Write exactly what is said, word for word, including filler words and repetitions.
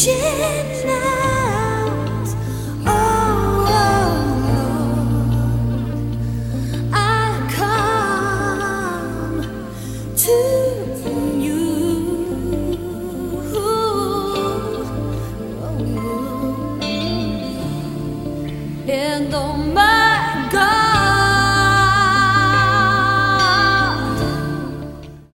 reaching out. Oh, oh, Lord, I come to you. And oh my God.